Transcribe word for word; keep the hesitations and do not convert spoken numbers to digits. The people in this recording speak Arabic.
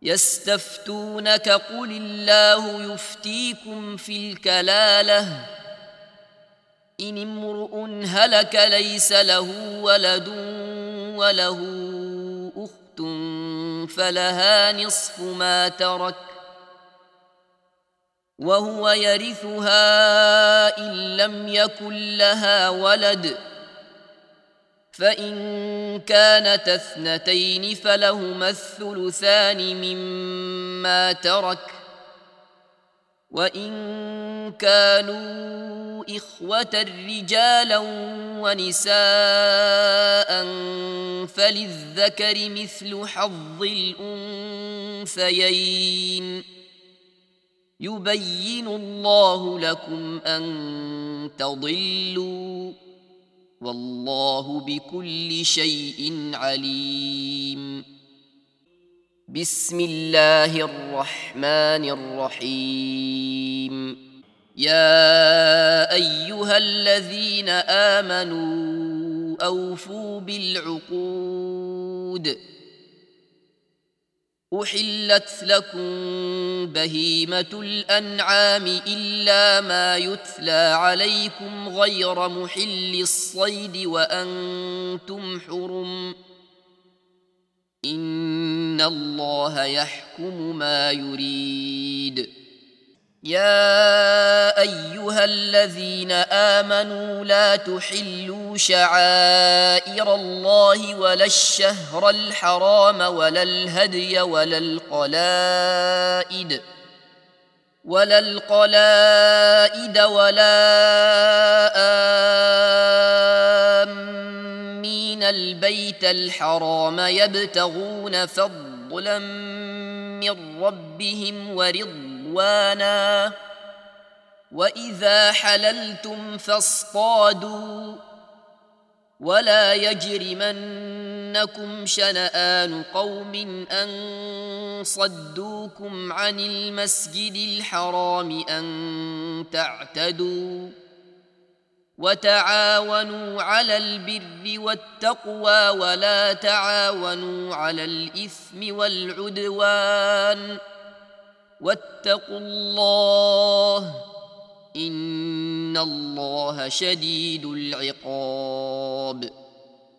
يستفتونك قل الله يفتيكم في الكلالة إن امرؤ هلك ليس له ولد وله أخت فلها نصف ما ترك وهو يرثها إن لم يكن لها ولد فإن كانت اثنتين فلهما الثلثان مما ترك وإن كانوا إخوة رجالا ونساء فللذكر مثل حظ الأنثيين يبين الله لكم أن تضلوا والله بكل شيء عليم. بسم الله الرحمن الرحيم. يا أيها الذين آمنوا أوفوا بالعقود أحلت لكم بهيمة الأنعام إلا ما يتلى عليكم غير محل الصيد وأنتم حرم إن الله يحكم ما يريد. يا أيها الذين آمنوا لا تحلوا شعائر الله ولا الشهر الحرام ولا الهدي ولا القلائد ولا القلائد ولا آمين البيت الحرام يبتغون فضلا من ربهم ورضوانا وانا وإذا حللتم فاصطادوا ولا يجرمنكم شنآن قوم أن صدوكم عن المسجد الحرام أن تعتدوا وتعاونوا على البر والتقوى ولا تعاونوا على الإثم والعدوان واتقوا الله إن الله شديد العقاب.